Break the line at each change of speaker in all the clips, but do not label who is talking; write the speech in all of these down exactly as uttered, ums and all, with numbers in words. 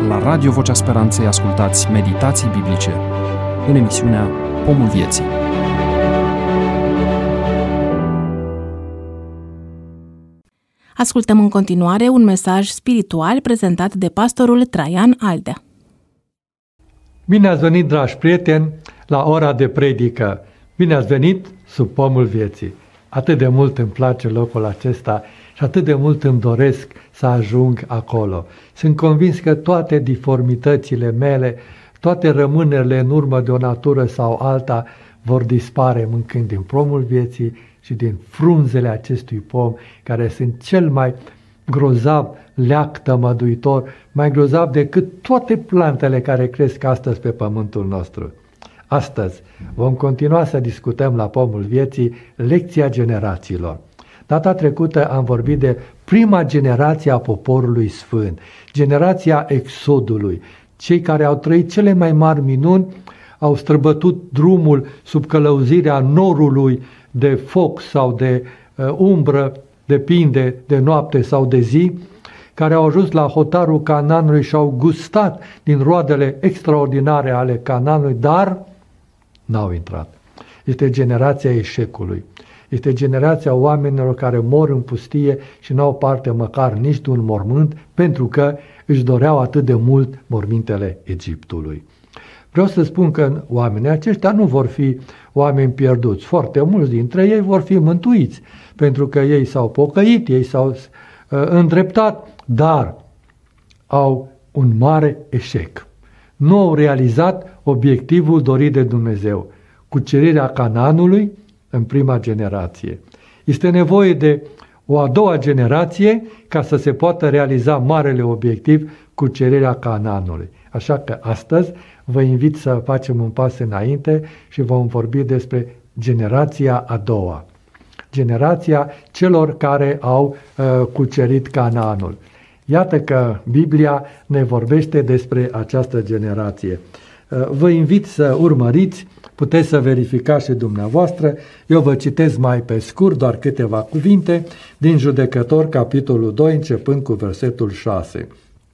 La Radio Vocea Speranței ascultați meditații biblice în emisiunea Pomul Vieții.
Ascultăm în continuare un mesaj spiritual prezentat de pastorul Traian Aldea.
Bine ați venit, dragi prieteni, la ora de predică. Bine ați venit sub Pomul Vieții. Atât de mult îmi place locul acesta și atât de mult îmi doresc să ajung acolo. Sunt convins că toate diformitățile mele, toate rămânerile în urmă de o natură sau alta vor dispare mâncând din pomul vieții și din frunzele acestui pom, care sunt cel mai grozav leac tămăduitor, mai grozav decât toate plantele care cresc astăzi pe pământul nostru. Astăzi vom continua să discutăm la Pomul Vieții lecția generațiilor. Data trecută am vorbit de prima generație a poporului sfânt, generația Exodului. Cei care au trăit cele mai mari minuni, au străbătut drumul sub călăuzirea norului de foc sau de uh, umbră, depinde de noapte sau de zi, care au ajuns la hotarul Canaanului și au gustat din roadele extraordinare ale Canaanului, dar n-au intrat. Este generația eșecului. Este generația oamenilor care mor în pustie și n-au parte măcar nici de un mormânt, pentru că își doreau atât de mult mormintele Egiptului. Vreau să spun că oamenii aceștia nu vor fi oameni pierduți. Foarte mulți dintre ei vor fi mântuiți, pentru că ei s-au pocăit, ei s-au uh, îndreptat, dar au un mare eșec. Nu au realizat obiectivul dorit de Dumnezeu, cucerirea Canaanului în prima generație. Este nevoie de o a doua generație ca să se poată realiza marele obiectiv, cucerirea Canaanului. Așa că astăzi vă invit să facem un pas înainte și vom vorbi despre generația a doua. Generația celor care au uh, cucerit Canaanul. Iată că Biblia ne vorbește despre această generație. Uh, vă invit să urmăriți, puteți să verificați și dumneavoastră. Eu vă citesc mai pe scurt doar câteva cuvinte din Judecători, capitolul doi, începând cu versetul șase.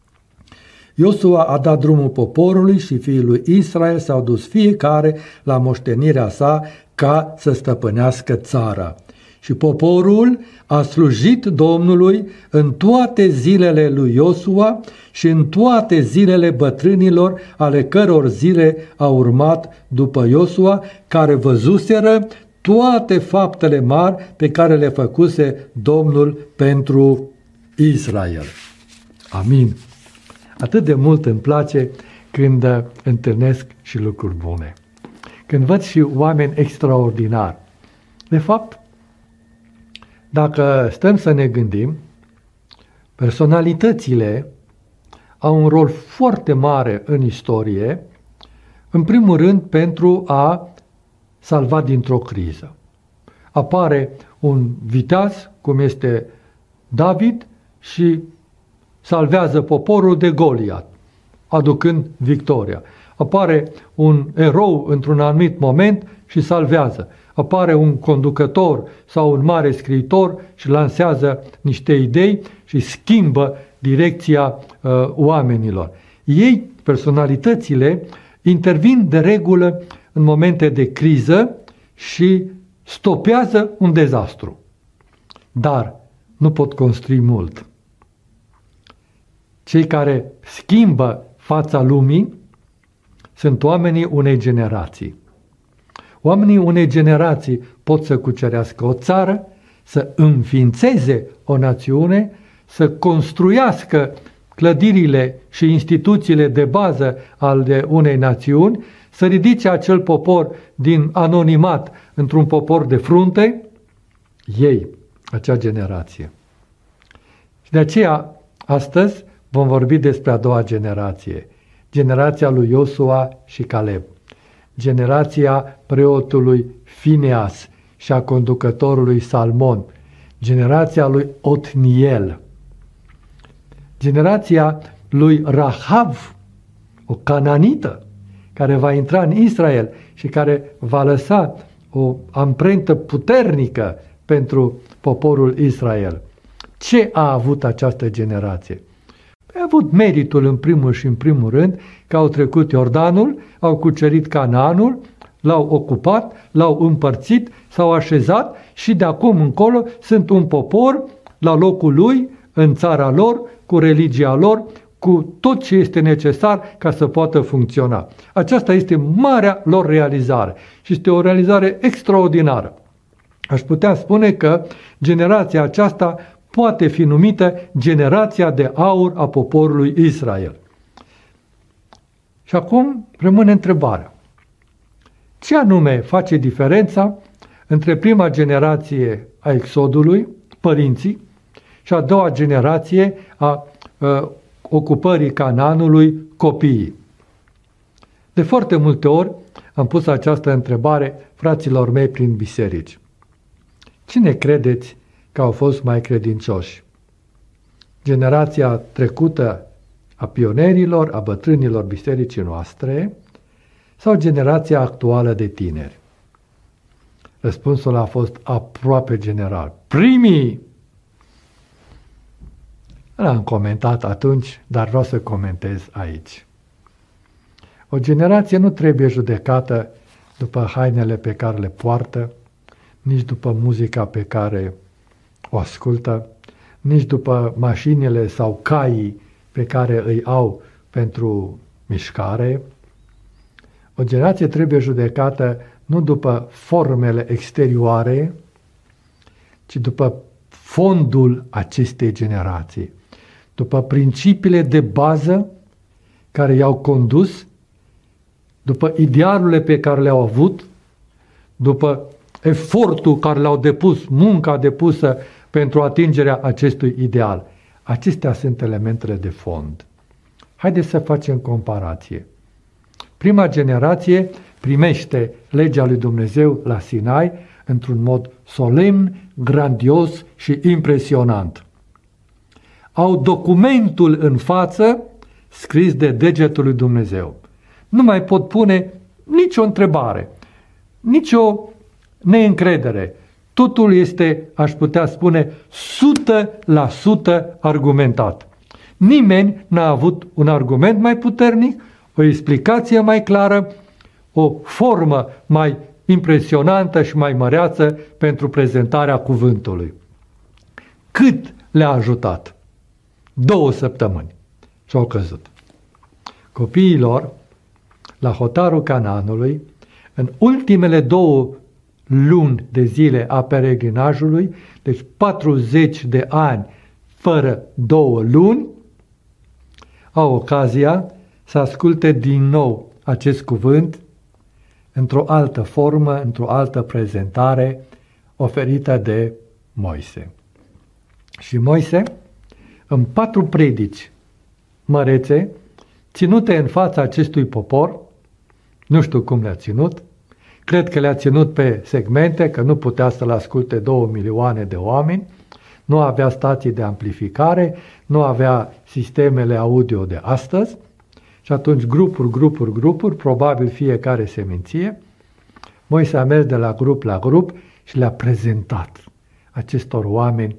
Iosua a dat drumul poporului și fiii lui Israel s-au dus fiecare la moștenirea sa ca să stăpânească țara. Și poporul a slujit Domnului în toate zilele lui Iosua și în toate zilele bătrânilor, ale căror zile au urmat după Iosua, care văzuseră toate faptele mari pe care le făcuse Domnul pentru Israel. Amin. Atât de mult îmi place când întâlnesc și lucruri bune. Când văd și oameni extraordinari. De fapt, dacă stăm să ne gândim, personalitățile au un rol foarte mare în istorie, în primul rând pentru a salva dintr-o criză. Apare un viteaz, cum este David, și salvează poporul de Goliat, aducând victoria. Apare un erou într-un anumit moment și salvează. Apare un conducător sau un mare scriitor și lansează niște idei și schimbă direcția uh, oamenilor. Ei, personalitățile, intervin de regulă în momente de criză și stopează un dezastru. Dar nu pot construi mult. Cei care schimbă fața lumii sunt oamenii unei generații. Oamenii unei generații pot să cucerească o țară, să înființeze o națiune, să construiască clădirile și instituțiile de bază ale unei națiuni, să ridice acel popor din anonimat într-un popor de frunte, ei, acea generație. Și de aceea, astăzi, vom vorbi despre a doua generație, generația lui Iosua și Caleb, generația preotului Fineas și a conducătorului Salmon, generația lui Otniel, generația lui Rahav, o cananită, care va intra în Israel și care va lăsa o amprentă puternică pentru poporul Israel. Ce a avut această generație? Păi a avut meritul în primul și în primul rând că au trecut Iordanul, au cucerit Canaanul, l-au ocupat, l-au împărțit, s-au așezat și de acum încolo sunt un popor la locul lui, în țara lor, cu religia lor, cu tot ce este necesar ca să poată funcționa. Aceasta este marea lor realizare și este o realizare extraordinară. Aș putea spune că generația aceasta poate fi numită generația de aur a poporului Israel. Și acum rămâne întrebarea. Ce anume face diferența între prima generație a Exodului, părinții, și a doua generație a uh, ocupării Canaanului, copiii? De foarte multe ori am pus această întrebare fraților mei prin biserici. Cine credeți că au fost mai credincioși? Generația trecută a pionerilor, a bătrânilor bisericii noastre sau generația actuală de tineri? Răspunsul a fost aproape general. Primii! L-am comentat atunci, dar vreau să comentez aici. O generație nu trebuie judecată după hainele pe care le poartă, nici după muzica pe care o ascultă, nici după mașinile sau caii pe care îi au pentru mișcare. O generație trebuie judecată nu după formele exterioare, ci după fondul acestei generații, după principiile de bază care i-au condus, după idealurile pe care le-au avut, după efortul care l-au depus, munca depusă pentru atingerea acestui ideal. Acestea sunt elementele de fond. Haideți să facem comparație. Prima generație primește legea lui Dumnezeu la Sinai într-un mod solemn, grandios și impresionant. Au documentul în față scris de degetul lui Dumnezeu. Nu mai pot pune nicio întrebare, nicio neîncredere. Totul este, aș putea spune, o sută la sută argumentat. Nimeni n-a avut un argument mai puternic, o explicație mai clară, o formă mai impresionantă și mai măreață pentru prezentarea cuvântului. Cât le-a ajutat? Două săptămâni și au căzut. Copiilor, la hotarul Canaanului, în ultimele două luni de zile a peregrinajului, deci patruzeci de ani fără două luni, au ocazia să asculte din nou acest cuvânt într-o altă formă, într-o altă prezentare oferită de Moise. Și Moise, în patru predici mărețe, ținute în fața acestui popor, nu știu cum le-a ținut, cred că le-a ținut pe segmente, că nu putea să-l asculte două milioane de oameni, nu avea stații de amplificare, nu avea sistemele audio de astăzi, și atunci grupuri, grupuri, grupuri, probabil fiecare seminție, Moise a mers de la grup la grup și le-a prezentat acestor oameni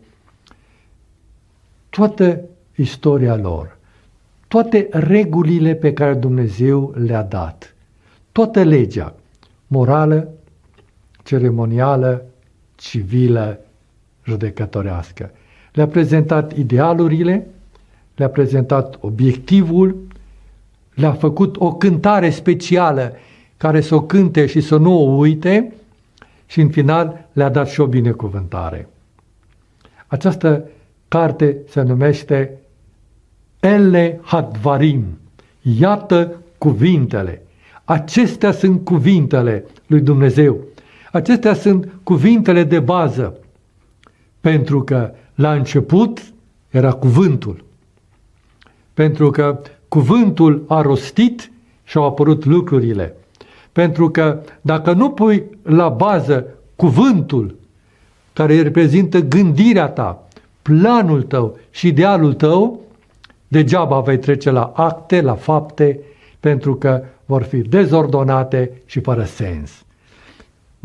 toată istoria lor, toate regulile pe care Dumnezeu le-a dat, toată legea morală, ceremonială, civilă, judecătorească. Le-a prezentat idealurile, le-a prezentat obiectivul, le-a făcut o cântare specială care să o cânte și să nu o uite și în final le-a dat și o binecuvântare. Această carte se numește Ele Hadvarim. Iată cuvintele. Acestea sunt cuvintele lui Dumnezeu. Acestea sunt cuvintele de bază. Pentru că la început era cuvântul. Pentru că cuvântul a rostit și au apărut lucrurile. Pentru că dacă nu pui la bază cuvântul care reprezintă gândirea ta, planul tău și idealul tău, degeaba vei trece la acte, la fapte, pentru că vor fi dezordonate și fără sens.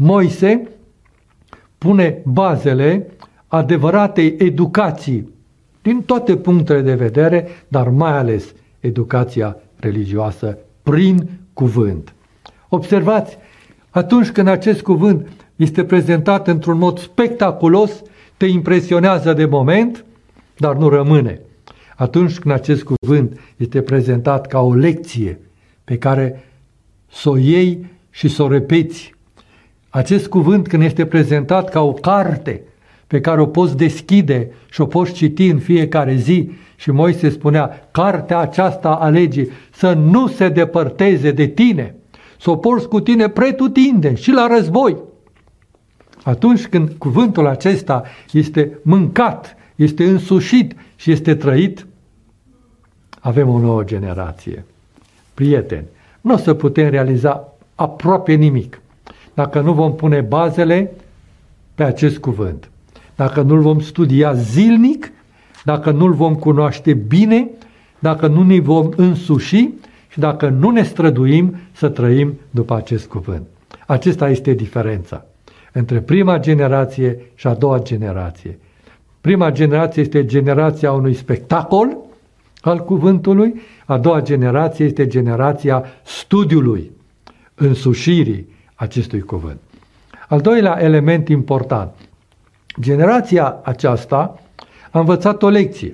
Moise pune bazele adevăratei educații din toate punctele de vedere, dar mai ales educația religioasă prin cuvânt. Observați, atunci când acest cuvânt este prezentat într-un mod spectaculos, te impresionează de moment, dar nu rămâne. Atunci când acest cuvânt este prezentat ca o lecție pe care să o iei și să o repeți, acest cuvânt când este prezentat ca o carte pe care o poți deschide și o poți citi în fiecare zi, și Moise spunea, cartea aceasta a legii să nu se depărteze de tine, să o porți cu tine pretutindeni și la război. Atunci când cuvântul acesta este mâncat, este însușit și este trăit, avem o nouă generație. Prieteni, nu o să putem realiza aproape nimic dacă nu vom pune bazele pe acest cuvânt, dacă nu-l vom studia zilnic, dacă nu-l vom cunoaște bine, dacă nu ne vom însuși și dacă nu ne străduim să trăim după acest cuvânt. Acesta este diferența între prima generație și a doua generație. Prima generație este generația unui spectacol al cuvântului, a doua generație este generația studiului, însușirii acestui cuvânt. Al doilea element important, generația aceasta a învățat o lecție,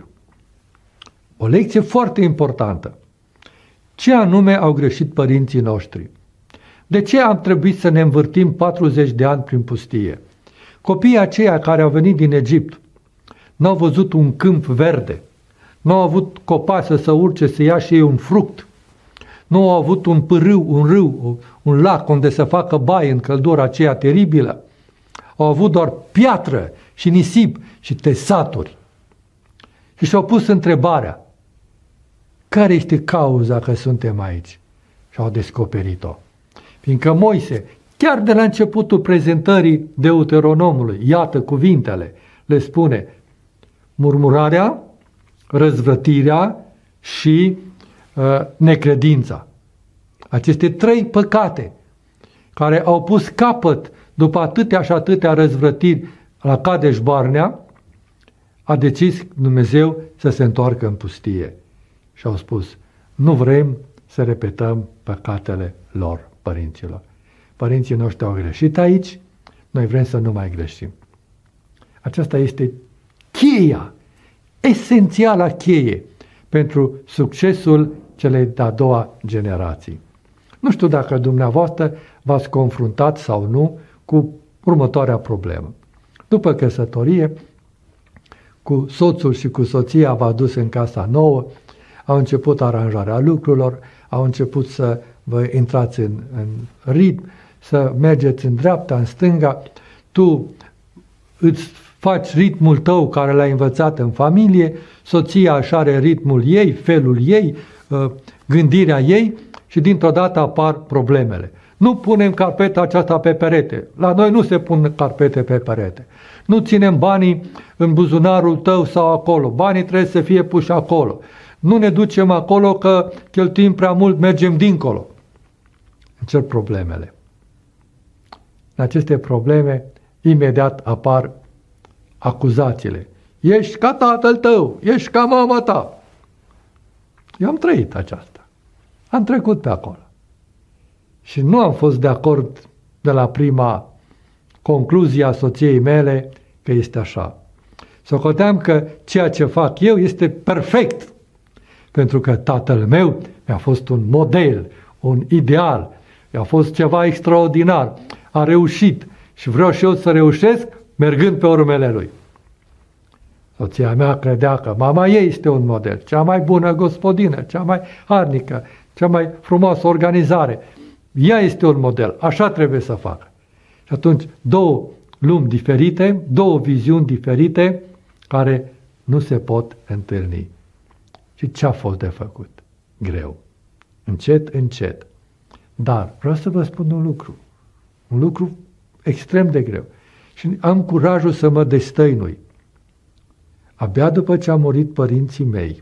o lecție foarte importantă. Ce anume au greșit părinții noștri? De ce am trebuit să ne învârtim patruzeci de ani prin pustie? Copiii aceia care au venit din Egipt n-au văzut un câmp verde, n-au avut copaci să se urce să ia și ei un fruct, nu au avut un pârâu, un râu, un lac unde să facă baie în căldura aceea teribilă. Au avut doar piatră și nisip și tesaturi. Și și-au pus întrebarea, care este cauza că suntem aici? Și au descoperit-o. Fiindcă Moise, chiar de la începutul prezentării Deuteronomului, iată cuvintele, le spune murmurarea, răzvrătirea și uh, necredința. Aceste trei păcate care au pus capăt după atâtea și atâtea răzvrătiri la Kadesh Barnea, a decis Dumnezeu să se întoarcă în pustie. Și au spus, nu vrem să repetăm păcatele lor, părinților. Părinții noștri au greșit aici, noi vrem să nu mai greșim. Aceasta este cheia, esențiala cheie pentru succesul celei de-a doua generații. Nu știu dacă dumneavoastră v-ați confruntat sau nu cu următoarea problemă. După căsătorie, cu soțul și cu soția v-a dus în casa nouă, au început aranjarea lucrurilor, au început să vă intrați în, în ritm, să mergeți în dreapta, în stânga, tu îți faci ritmul tău care l-ai învățat în familie, soția își are ritmul ei, felul ei, gândirea ei și dintr-o dată apar problemele. Nu punem carpeta aceasta pe perete. La noi nu se pun carpete pe perete. Nu ținem banii în buzunarul tău sau acolo. Banii trebuie să fie puși acolo. Nu ne ducem acolo că cheltuim prea mult, mergem dincolo. Încep problemele. În aceste probleme, imediat apar acuzațiile. Ești ca tatăl tău, ești ca mama ta. Eu am trăit aceasta. Am trecut pe acolo. Și nu am fost de acord de la prima concluzie a soției mele că este așa. Socoteam că ceea ce fac eu este perfect, pentru că tatăl meu mi-a fost un model, un ideal, mi-a fost ceva extraordinar, a reușit și vreau și eu să reușesc mergând pe urmele lui. Soția mea credea că mama ei este un model, cea mai bună gospodină, cea mai harnică, cea mai frumoasă organizare. Ea este un model, așa trebuie să facă. Și atunci două lumi diferite, două viziuni diferite care nu se pot întâlni. Și ce a fost de făcut? Greu. Încet, încet. Dar vreau să vă spun un lucru. Un lucru extrem de greu. Și am curajul să mă destăinui. Abia după ce au murit părinții mei,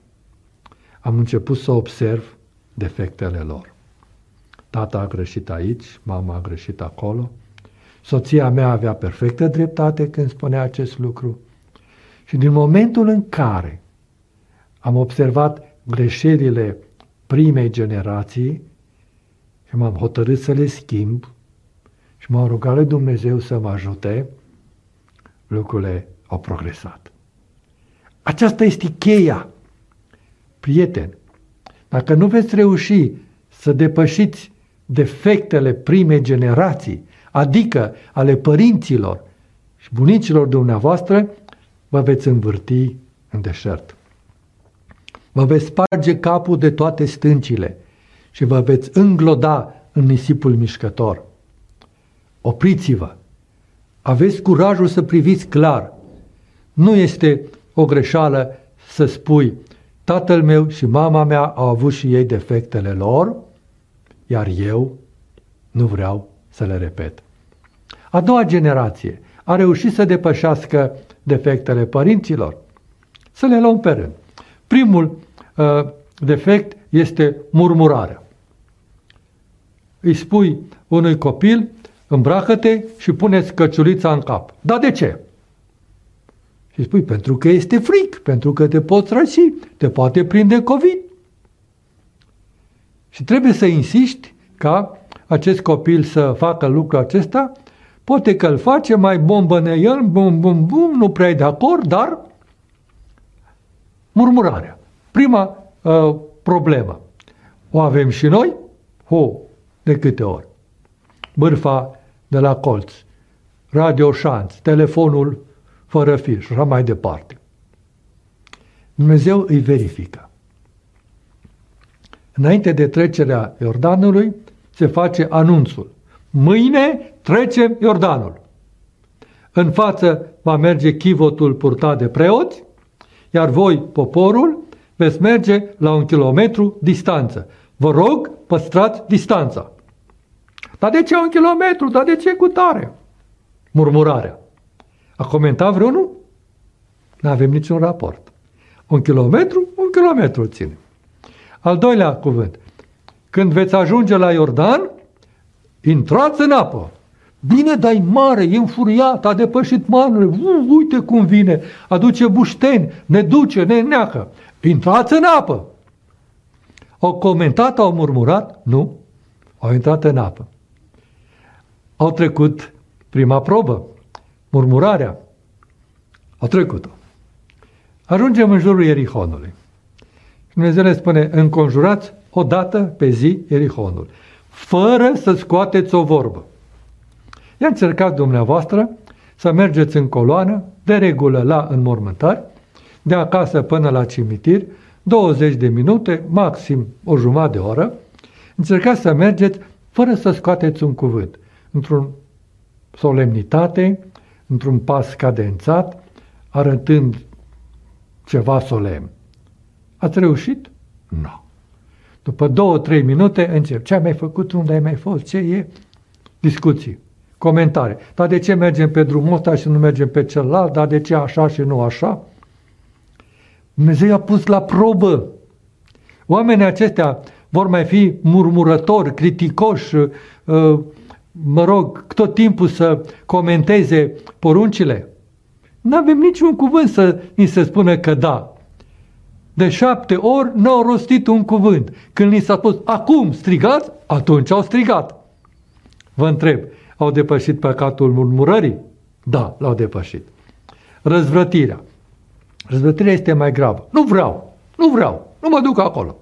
am început să observ defectele lor. Tata a greșit aici, mama a greșit acolo, soția mea avea perfectă dreptate când spunea acest lucru Și din momentul în care am observat greșelile primei generații și m-am hotărât să le schimb și m-am rugat lui Dumnezeu să mă ajute, lucrurile au progresat. Aceasta este cheia. Prieteni, dacă nu veți reuși să depășiți defectele primei generații, adică ale părinților și bunicilor dumneavoastră, vă veți învârti în deșert. Vă veți sparge capul de toate stâncile și vă veți îngloda în nisipul mișcător. Opriți-vă! Aveți curajul să priviți clar. Nu este o greșeală să spui: tatăl meu și mama mea au avut și ei defectele lor, iar eu nu vreau să le repet. A doua generație a reușit să depășească defectele părinților. Să le luăm pe rând. Primul uh, defect este murmurarea. Îi spui unui copil: îmbracă-te și pune-ți căciulița în cap. Dar de ce? Și spui: pentru că este fric, pentru că te poți răci, te poate prinde COVID. Și trebuie să insiști ca acest copil să facă lucrul acesta. Poate că îl face, mai bombăne el, bum, bum, bum, nu prea e de acord, dar murmurarea. Prima uh, problemă. O avem și noi? Ho, de câte ori? Bârfa de la colț, radioșanț, telefonul fără fir și așa mai departe. Dumnezeu îi verifică. Înainte de trecerea Iordanului se face anunțul: mâine trecem Iordanul. În față va merge chivotul purtat de preoți, iar voi, poporul, veți merge la un kilometru distanță. Vă rog, păstrați distanța. Dar de ce un kilometru? Dar de ce cu tare? Murmurarea. A comentat vreunul? Nu avem niciun raport. Un kilometru, un kilometru ține. Al doilea cuvânt. Când veți ajunge la Iordan, intrați în apă. Bine, dar e mare, e înfuriat, a depășit manurile, uh, uite cum vine, aduce bușteni, ne duce, ne neacă. Intrați în apă. Au comentat, au murmurat? Nu. Au intrat în apă. Au trecut prima probă, murmurarea. Au trecut-o. Ajungem în jurul Ierihonului. Dumnezeu le spune: înconjurați o dată pe zi Ierihonul, fără să scoateți o vorbă. I-a încercat dumneavoastră să mergeți în coloană, de regulă la înmormântări, de acasă până la cimitir, douăzeci de minute, maxim o jumătate de oră. Încercați să mergeți fără să scoateți un cuvânt, într-o solemnitate, într-un pas cadențat, arătând ceva solemn. Ați reușit? Nu. După două, trei minute încep. Ce ai mai făcut? Unde ai mai fost? Ce e? Discuții. Comentarii. Dar de ce mergem pe drumul ăsta și nu mergem pe celălalt? Dar de ce așa și nu așa? Dumnezeu i-a pus la probă. Oamenii aceștia vor mai fi murmurători, criticoși, mă rog, tot timpul să comenteze poruncile. Nu avem niciun cuvânt să ni se spună că da. De șapte ori n-au rostit un cuvânt. Când ni s-a spus: acum strigați, atunci au strigat. Vă întreb, au depășit păcatul murmurării? Da, l-au depășit. Răzvrătirea. Răzvrătirea este mai gravă. Nu vreau, nu vreau, nu mă duc acolo.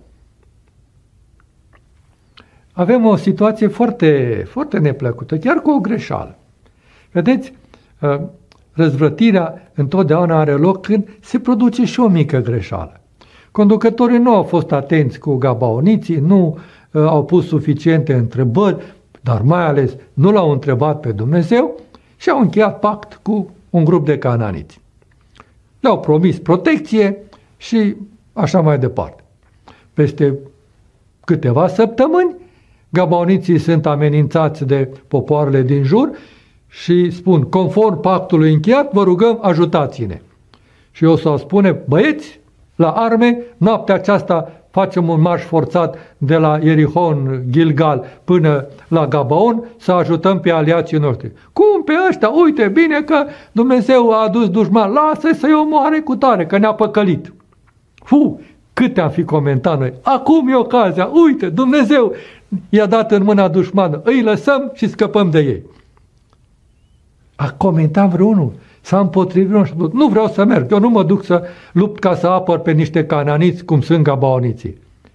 Avem o situație foarte, foarte neplăcută, chiar cu o greșeală. Vedeți, răzvrătirea întotdeauna are loc când se produce și o mică greșeală. Conducătorii nu au fost atenți cu gabaoniții, nu uh, au pus suficiente întrebări, dar mai ales nu l-au întrebat pe Dumnezeu și au încheiat pact cu un grup de cananiți. Le-au promis protecție și așa mai departe. Peste câteva săptămâni, gabaoniții sunt amenințați de popoarele din jur și spun: conform pactului încheiat, vă rugăm, ajutați-ne. Și o să spune: băieți, la arme, noaptea aceasta facem un marș forțat de la Ierihon, Gilgal, până la Gabaon, să ajutăm pe aliații noștri. Cum pe ăștia? Uite, bine că Dumnezeu a adus dușman, lasă să-i omoare cu tare, că ne-a păcălit. Fu, câte am fi comentat noi. Acum e ocazia, uite, Dumnezeu i-a dat în mâna dușmană, îi lăsăm și scăpăm de ei. A comentat vreunul, s-a împotrivit vreunul și a spus, nu vreau să merg, eu nu mă duc să lupt ca să apăr pe niște cananiți cum sunt gabaoniții.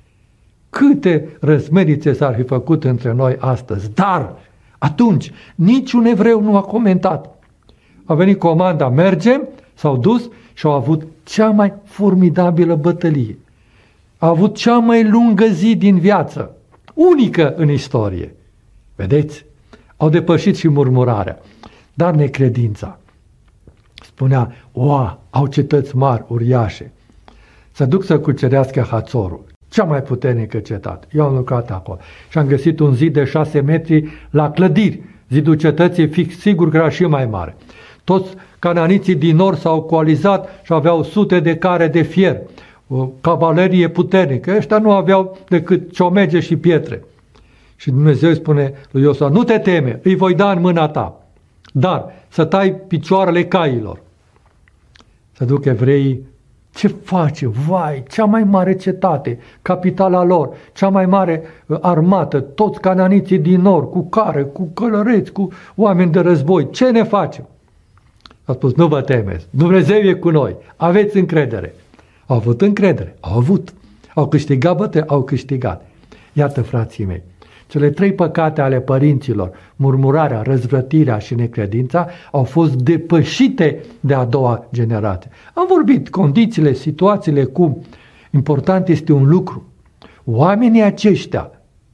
Câte răzmerițe s-ar fi făcut între noi astăzi, dar atunci niciun evreu nu a comentat. A venit comanda, mergem, s-au dus și au avut cea mai formidabilă bătălie. A avut cea mai lungă zi din viață, unică în istorie. Vedeți? Au depășit și murmurarea, dar necredința. Spunea, oa, au cetăți mari, uriașe. Să duc să cucerească Hațorul, cea mai puternică cetate. Eu am lucrat acolo și am găsit un zid de șase metri la clădiri. Zidul cetății fix sigur că era și mai mare. Toți cananiții din nord s-au coalizat și aveau sute de care de fier, o cavalerie puternică. Ăștia nu aveau decât ciomege și pietre. Și Dumnezeu îi spune lui Iosua, nu te teme, îi voi da în mâna ta, dar să tai picioarele cailor. Să duc evreii, ce face? Vai, cea mai mare cetate, capitala lor, cea mai mare armată, toți cananiții din nord, cu care, cu călăreți, cu oameni de război, ce ne facem? A spus, nu vă temeți, Dumnezeu e cu noi, aveți încredere. Au avut încredere, au avut, au câștigat bătăi, au câștigat. Iată, frații mei, cele trei păcate ale părinților, murmurarea, răzvrătirea și necredința, au fost depășite de a doua generație. Am vorbit condițiile, situațiile, cum. Important este un lucru. Oamenii aceștia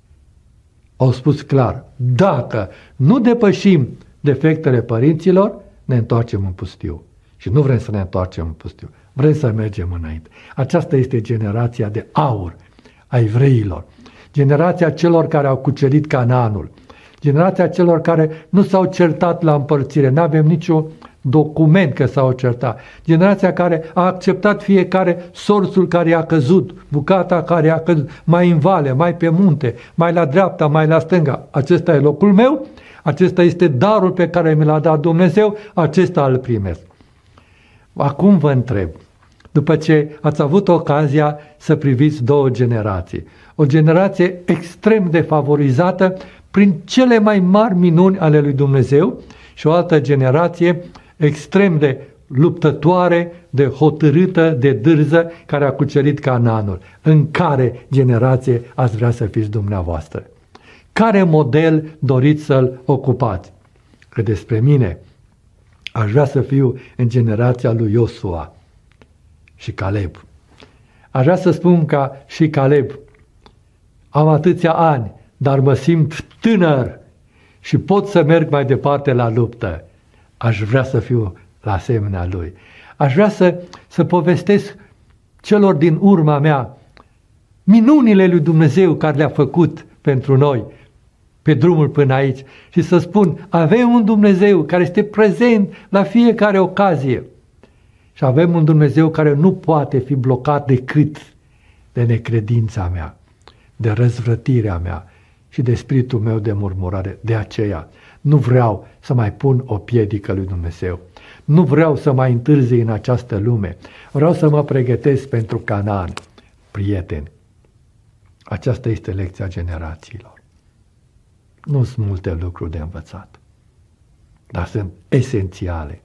au spus clar, dacă nu depășim defectele părinților, ne întoarcem în pustiu. Și nu vrem să ne întoarcem în pustiu, vrem să mergem înainte. Aceasta este generația de aur a evreilor. Generația celor care au cucerit Canaanul, generația celor care nu s-au certat la împărțire, nu avem niciun document că s-au certat, generația care a acceptat fiecare sorțul care i-a căzut, bucata care i-a căzut, mai în vale, mai pe munte, mai la dreapta, mai la stânga. Acesta e locul meu, acesta este darul pe care mi l-a dat Dumnezeu, acesta îl primesc. Acum vă întreb, după ce ați avut ocazia să priviți două generații, o generație extrem de favorizată prin cele mai mari minuni ale lui Dumnezeu și o altă generație extrem de luptătoare, de hotărâtă, de dârză, care a cucerit Canaanul. În care generație ați vrea să fiți dumneavoastră? Care model doriți să-l ocupați? Că despre mine aș vrea să fiu în generația lui Iosua și Caleb. Aș vrea să spun ca și Caleb, am atâția ani, dar mă simt tânăr și pot să merg mai departe la luptă. Aș vrea să fiu la asemenea lui. Aș vrea să, să povestesc celor din urma mea minunile lui Dumnezeu care le-a făcut pentru noi pe drumul până aici și să spun, avem un Dumnezeu care este prezent la fiecare ocazie și avem un Dumnezeu care nu poate fi blocat decât de necredința mea, de răzvrătirea mea și de spiritul meu de murmurare. De aceea nu vreau să mai pun o piedică lui Dumnezeu. Nu vreau să mai întârzi în această lume. Vreau să mă pregătesc pentru Canaan. Prieteni, aceasta este lecția generațiilor. Nu sunt multe lucruri de învățat, dar sunt esențiale.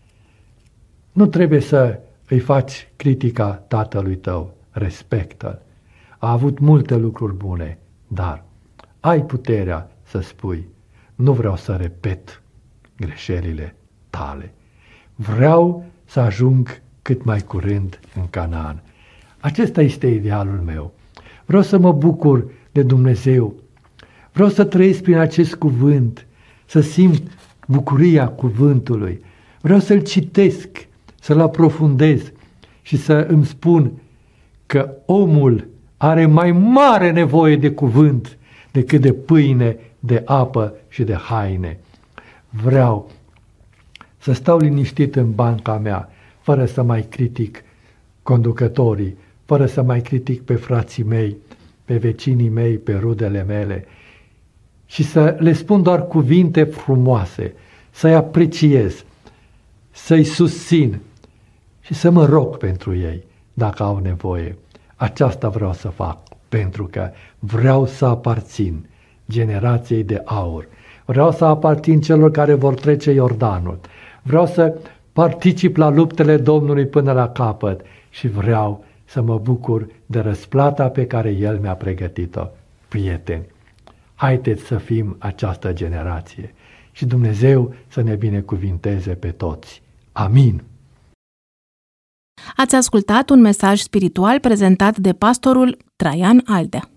Nu trebuie să îi faci critica tatălui tău, respectă-l. A avut multe lucruri bune, dar ai puterea să spui, nu vreau să repet greșelile tale. Vreau să ajung cât mai curând în Canaan. Acesta este idealul meu. Vreau să mă bucur de Dumnezeu. Vreau să trăiesc prin acest cuvânt, să simt bucuria cuvântului. Vreau să-l citesc, să-l aprofundez și să îmi spun că omul are mai mare nevoie de cuvânt decât de pâine, de apă și de haine. Vreau să stau liniștit în banca mea, fără să mai critic conducătorii, fără să mai critic pe frații mei, pe vecinii mei, pe rudele mele, și să le spun doar cuvinte frumoase, să-i apreciez, să-i susțin și să mă rog pentru ei dacă au nevoie. Aceasta vreau să fac, pentru că vreau să aparțin generației de aur. Vreau să aparțin celor care vor trece Iordanul. Vreau să particip la luptele Domnului până la capăt și vreau să mă bucur de răsplata pe care El mi-a pregătit-o. Prieteni, haideți să fim această generație și Dumnezeu să ne binecuvinteze pe toți. Amin.
Ați ascultat un mesaj spiritual prezentat de pastorul Traian Aldea.